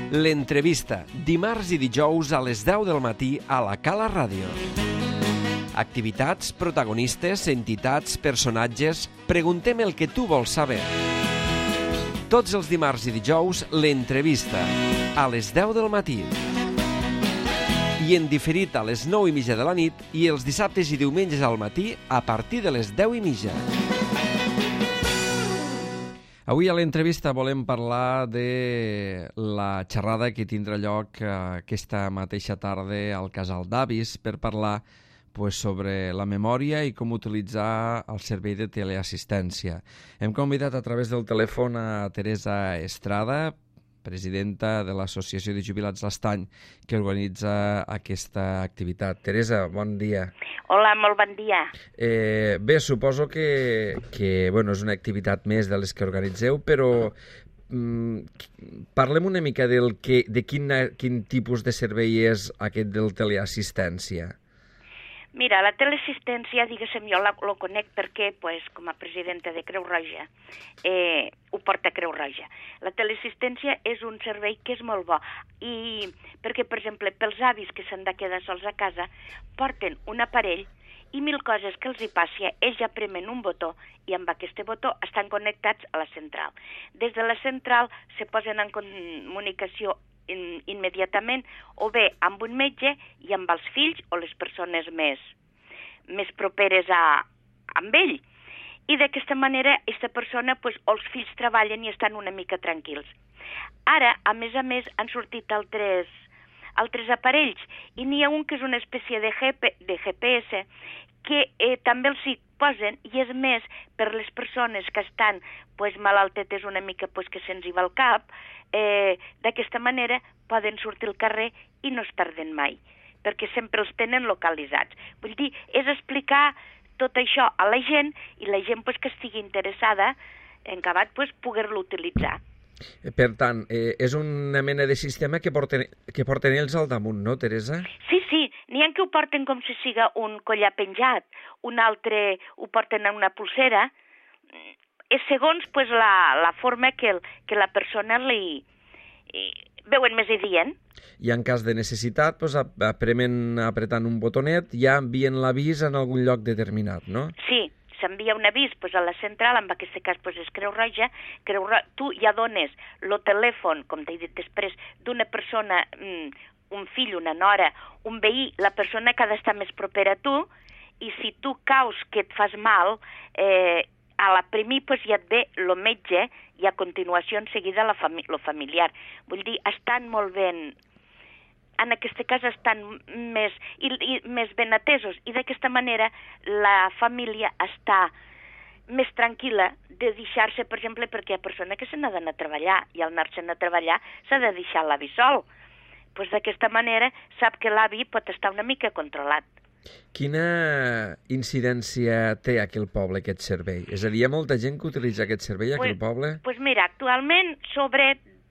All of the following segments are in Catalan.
L'entrevista, dimarts i dijous a les 10 del matí a la Cala Ràdio. Activitats, protagonistes, entitats, personatges... Preguntem el que tu vols saber. Tots els dimarts i dijous, l'entrevista, a les 10 del matí. I en diferit a les 9:30 de la nit i els dissabtes i diumenges al matí a partir de les 10:30. Avui a l'entrevista volem parlar de la xerrada que tindrà lloc aquesta mateixa tarda al Casal d'Avis per parlar sobre la memòria i com utilitzar el servei de teleassistència. Hem convidat a través del telèfon a Teresa Estrada, presidenta de l'Associació de Jubilats l'Estany, que organitza aquesta activitat. Teresa, bon dia. Hola, molt bon dia. Bé, suposo que és una activitat més de les que organitzeu, però parlem una mica de quin tipus de servei és aquest del teleassistència. Mira, la teleassistència, diguéssim, jo la conec perquè, com a presidenta de Creu Roja, ho porta Creu Roja. La teleassistència és un servei que és molt bo, i perquè, per exemple, pels avis que s'han de quedar sols a casa, porten un aparell i 1000 coses que els hi passi, ells ja premen un botó i amb aquest botó estan connectats a la central. Des de la central se posen en comunicació immediatament o bé amb un metge i amb els fills o les persones més properes amb ell. I d'aquesta manera, aquesta persona, o els fills treballen i estan una mica tranquils. Ara, a més, han sortit altres aparells i n'hi ha un que és una espècie de GPS que també els hi posen, i és més per les persones que estan malaltetes una mica que se'ns hi va al cap. D'aquesta manera poden sortir al carrer i no es perden mai, perquè sempre els tenen localitzats. Vull dir, és explicar tot això a la gent i la gent que estigui interessada en acabat poder-lo utilitzar. Per tant, és una mena de sistema que porten ells al damunt, no, Teresa? Sí, n'hi ha que ho porten com si siga un collar penjat, un altre ho porten en una pulsera. És segons la forma que la persona li veuen més adient. I en cas de necessitat, apretant un botonet, ja envien l'avís en algun lloc determinat, no? Sí, s'envia un avís a la central, en aquest cas és Creu Roja. Tu ja dones el telèfon, com t'he dit després, d'una persona, un fill, una nora, un veí, la persona que ha d'estar més propera a tu, i si tu caus que et fas mal, a la primer ja et ve el metge i a continuació en seguida el familiar. Vull dir, estan molt ben... En aquest cas estan més ben atesos, i d'aquesta manera la família està més tranquil·la de deixar-se, per exemple, perquè hi ha persona que se n'ha d'anar a treballar, i al anar-se'n a treballar s'ha de deixar l'avi sol. D'aquesta manera sap que l'avi pot estar una mica controlat. Quina incidència té aquí al poble aquest servei? És a dir, hi ha molta gent que utilitza aquest servei aquí al poble? Doncs mira, actualment sobre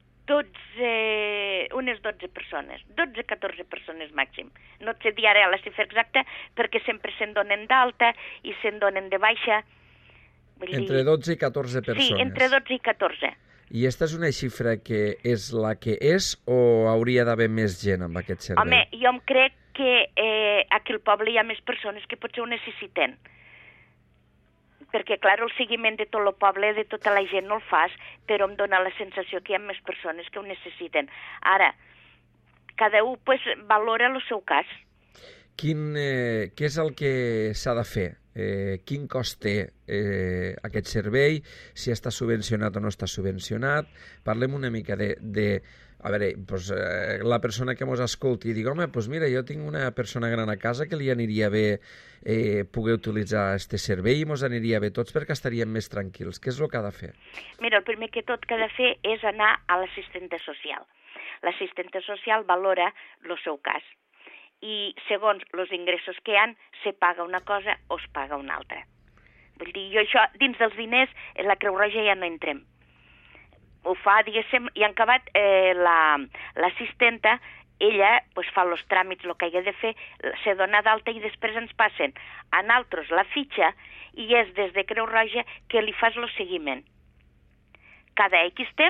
unes 12 persones, 12-14 persones màxim. No et sé dir ara la xifra exacta perquè sempre se'n donen d'alta i se'n donen de baixa. Entre 12 i 14 persones? Sí, entre 12 i 14. I aquesta és una xifra que és la que és o hauria d'haver més gent amb aquest servei? Home, jo em crec que aquí al poble hi ha més persones que potser ho necessiten. Perquè, clar, el seguiment de tot el poble, de tota la gent no el fas, però em dóna la sensació que hi ha més persones que ho necessiten. Ara, cada un valora el seu cas. Què és el que s'ha de fer? Quin cost té aquest servei? Si està subvencionat o no està subvencionat? Parlem una mica a veure, la persona que ens escolti i digui, home, mira, jo tinc una persona gran a casa que li aniria bé poder utilitzar aquest servei i ens aniria bé tots perquè estaríem més tranquils. Què és el que ha de fer? Mira, el primer que tot que ha de fer és anar a l'assistenta social. L'assistenta social valora el seu cas i segons els ingressos que hi ha, se paga una cosa o es paga una altra. Vull dir, jo això, dins dels diners, en la Creu Roja ja no entrem. Ho fa, diguéssim, i en acabat l'assistenta, ella fa els tràmits, el que hagi de fer, se dona d'alta i després ens passen a nosaltres la fitxa i és des de Creu Roja que li fas el seguiment. Cada X temps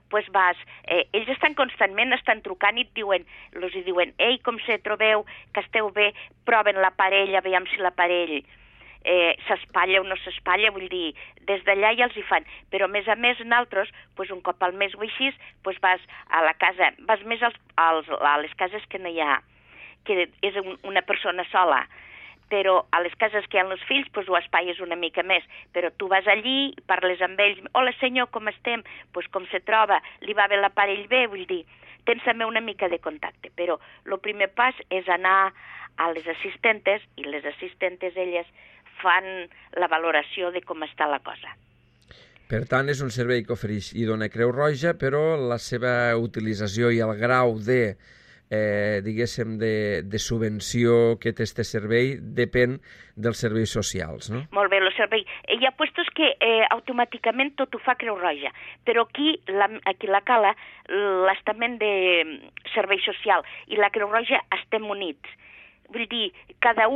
pues vas... ells estan constantment, estan trucant i et diuen, ei, com se trobeu, que esteu bé, proven l'aparell, veiem si l'aparell s'espatlla o no s'espatlla, vull dir, des d'allà ja els hi fan. Però, a més, nosaltres, pues, un cop al mes o així, pues, vas a la casa, vas més a les cases que no hi ha, que és una persona sola, però a les cases que hi ha els fills, pues, ho espaies una mica més, però tu vas allí, parles amb ells, hola senyor, com estem? Pues, com se troba? Li va bé l'aparell bé? Vull dir, tens també una mica de contacte, però el primer pas és anar a les assistentes, i les assistentes, elles, fan la valoració de com està la cosa. Per tant, és un servei que ofereix i dona Creu Roja, però la seva utilització i el grau de, diguéssim, de subvenció que té aquest servei depèn dels serveis socials, no? Molt bé, el servei. Hi ha puestos que automàticament tot ho fa Creu Roja, però aquí la Cala, l'estament de servei social i la Creu Roja estem units. Vull dir, cada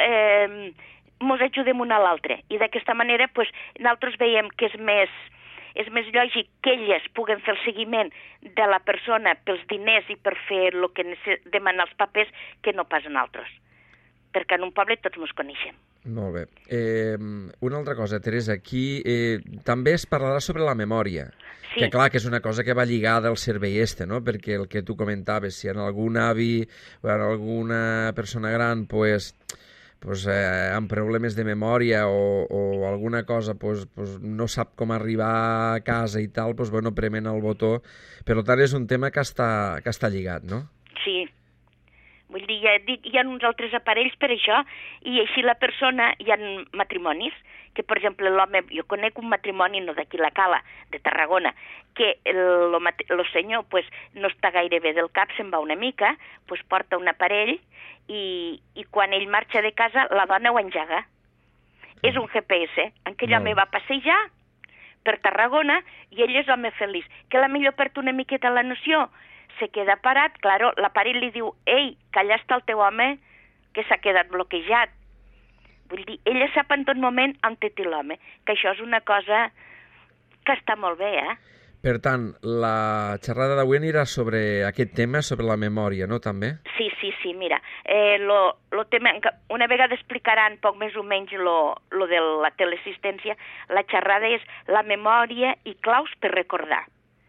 un mos ajudem un a l'altre, i d'aquesta manera pues, nosaltres veiem que és més lògic que elles puguen fer el seguiment de la persona pels diners i per fer el que demanen els papers que no pas nosaltres, perquè en un poble tots ens coneixem. Molt bé. Una altra cosa, Teresa, aquí també es parlarà sobre la memòria, sí. Que clar, que és una cosa que va lligada al servei no? Perquè el que tu comentaves, si en algun avi o en alguna persona gran pues, amb problemes de memòria o alguna cosa no sap com arribar a casa i tal, premen el botó. Per tant, és un tema que està lligat, no? Sí. Vull dir, hi ha uns altres aparells per això, i així la persona, hi ha matrimonis, que per exemple l'home, jo conec un matrimoni, no d'aquí la Cala, de Tarragona, que el senyor no està gaire bé del cap, se'n va una mica, porta un aparell, i quan ell marxa de casa la dona ho engega. És un GPS, en què home va passejar per Tarragona i ell és home feliç. Que la millor perd una miqueta la noció, se queda parat, claro, l'aparell li diu, ei, que allà està el teu home que s'ha quedat bloquejat. Vull dir, ella sap en tot moment on té l'home, que això és una cosa que està molt bé, Per tant, la xerrada d'avui anirà sobre aquest tema, sobre la memòria, no, també? Sí, mira, lo tema, una vegada explicaran poc més o menys lo de la teleassistència, la xerrada és la memòria i claus per recordar.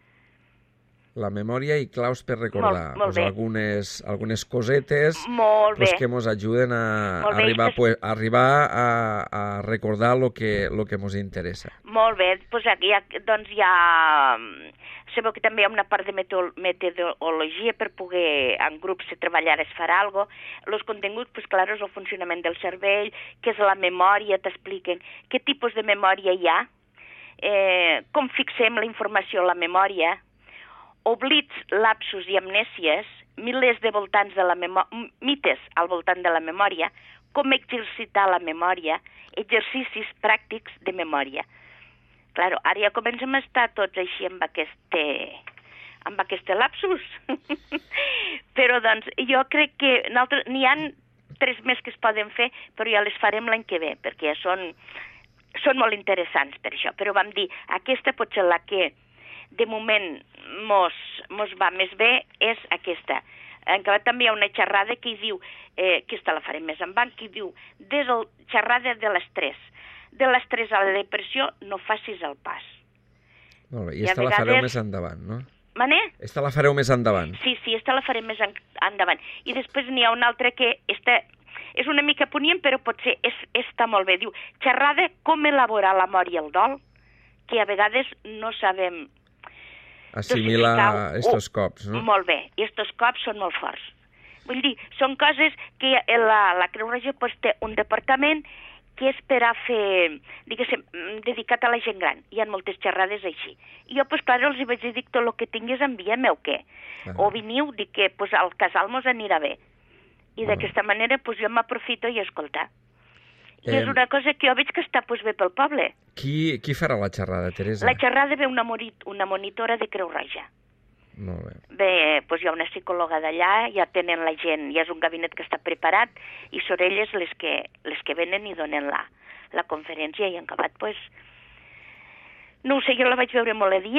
La memòria i claus per recordar. Molt bé. Algunes cosetes que ens ajuden a arribar a recordar el que ens interessa. Molt bé, doncs ja sabeu que també hi ha una part de metodologia per poder en grups treballar es farà alguna cosa. Els continguts, clar, és el funcionament del cervell, què és la memòria, t'expliquen què tipus de memòria hi ha, com fixem la informació a la memòria, oblits, lapsus i amnèsies, milers de mites al voltant de la memòria, com exercitar la memòria, exercicis pràctics de memòria. Claro, ara ja comencem a estar tots així amb aquest lapsus. Però doncs jo crec que n'hi ha 3 més que es poden fer, però ja les farem l'any que ve, perquè ja són molt interessants per això. Però vam dir, aquesta pot ser la que de moment mos va més bé, és aquesta. Encara també hi ha una xerrada que diu, aquesta la farem més endavant, que diu, xerrada de l'estrès. De l'estrès a la depressió no facis el pas. Molt bé, i esta la fareu més endavant, no? Mané? Esta la fareu més endavant. Sí, esta la farem més endavant. I després n'hi ha una altra que és una mica punyent, però potser està molt bé. Diu, xerrada com elaborar l'amor i el dol, que a vegades no sabem assimilar estos cops, no? Molt bé, i estos cops són molt forts. Vull dir, són coses que la Creu Roja té un departament que és per a fer, diguéssim, dedicat a la gent gran. Hi ha moltes xerrades així. I jo, clar, els hi vaig dir, tot el que tingués enviem-me o què. O veniu, dic que al casal mos anirà bé. I d'aquesta manera jo m'aprofito i escoltar. I és una cosa que jo veig que està bé pel poble. Qui farà la xerrada, Teresa? La xerrada ve una monitora de Creu Roja. Molt bé. Bé, hi ha una psicòloga d'allà, ja tenen la gent, ja és un gabinet que està preparat, i són elles les que venen i donen la conferència, i en acabat, no ho sé, jo la vaig veure molt adient,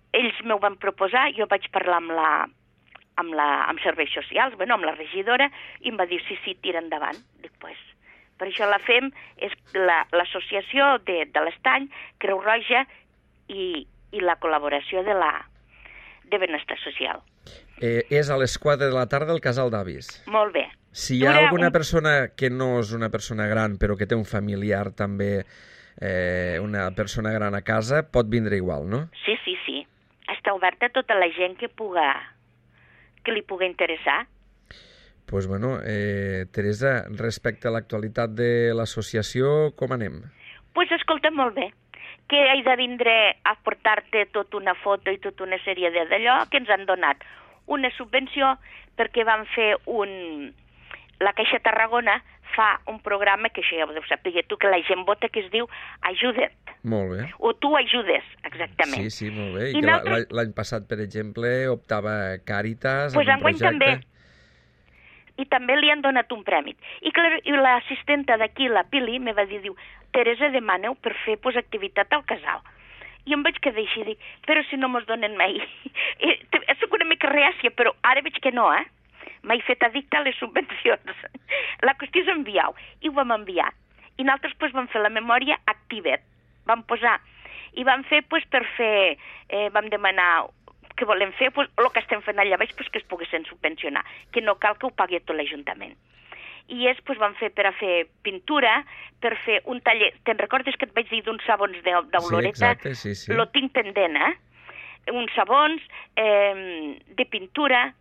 ells m'ho van proposar, jo vaig parlar amb serveis socials, amb la regidora, i em va dir, sí, tira endavant. Dic, pues, per això la FEM és l'associació de l'Estany, Creu Roja i la col·laboració de Benestar Social. És a les 4 de la tarda al Casal d'Avis. Molt bé. Si hi ha alguna persona que no és una persona gran, però que té un familiar també, una persona gran a casa, pot vindre igual, no? Sí. Està oberta a tota la gent que li pugui interessar. Doncs bueno, Teresa, respecte a l'actualitat de l'associació, com anem? Doncs escolta, molt bé. Que he de vindre a portar-te tota una foto i tota una sèrie d'allò que ens han donat una subvenció perquè van fer la Caixa Tarragona fa un programa que això ja ho deus saber tu, que la gent vota, que es diu Ajuda't. Molt bé. O tu ajudes, exactament. Sí, molt bé. I que l'any passat, per exemple, optava Càritas en un projecte. També. I també li han donat un premi. I l'assistenta d'aquí, la Pili, me va dir, Teresa, demaneu per fer activitat al casal. I em vaig quedar així, dic, però si no mos donen mai. Soc una mica reàcia, però ara veig que no, M'he fet addicte a les subvencions. La qüestió és enviar-ho. I ho vam enviar. I nosaltres vam fer la memòria Activa't. Vam posar. I vam fer, per fer, vam demanar que volem fer, el que estem fent allà baix, que es poguessin subvencionar, que no cal que ho pagui tot l'Ajuntament. I vam fer per a fer pintura, per fer un taller. Te'n recordes que et vaig dir d'uns sabons d'oloreta? Sí, exacte, sí. Lo tinc pendent, Uns sabons de pintura,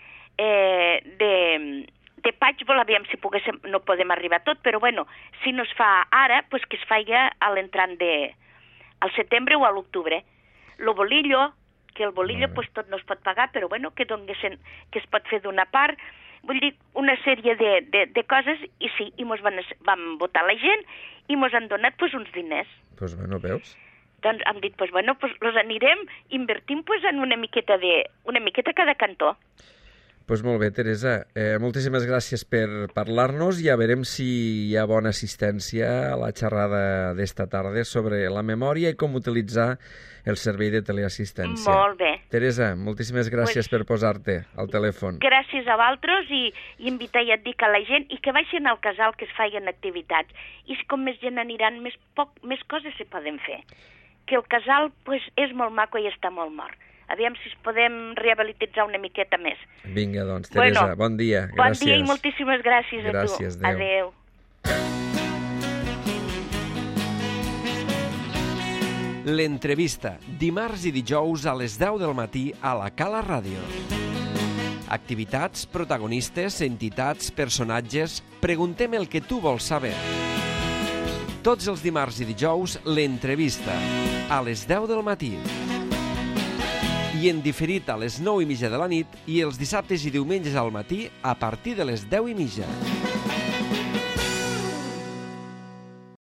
de paig, aviam si poguéssim, no podem arribar a tot, però bueno, si no es fa ara, que es faiga a l'entrant al setembre o a l'octubre. Lo bolillo, que el bolillo tot no es pot pagar, però bueno, que es pot fer d'una part, vull dir, una sèrie de coses, i sí, i vam votar la gent, i mos han donat uns diners. Doncs bueno, veus? Doncs hem dit, los anirem invertint en una miqueta cada cantó. Doncs molt bé, Teresa. Moltíssimes gràcies per parlar-nos i ja veurem si hi ha bona assistència a la xerrada d'esta tarda sobre la memòria i com utilitzar el servei de teleassistència. Molt bé. Teresa, moltíssimes gràcies per posar-te al telèfon. Gràcies a vosaltres i invitar, ja et dic, a la gent i que vagin al casal, que es facin activitats. I com més gent aniran, més coses se poden fer. Que el casal és molt maco i està molt mort. Aviam si es podem rehabilitar una miqueta més. Vinga, doncs, Teresa, bon dia. Gràcies. Bon dia i moltíssimes gràcies a tu. Gràcies, adéu. L'entrevista, dimarts i dijous a les 10 del matí a la Cala Ràdio. Activitats, protagonistes, entitats, personatges... Preguntem el que tu vols saber. Tots els dimarts i dijous, l'entrevista, a les 10 del matí. I en diferit a les 9:30 de la nit i els dissabtes i diumenges al matí a partir de les 10:30.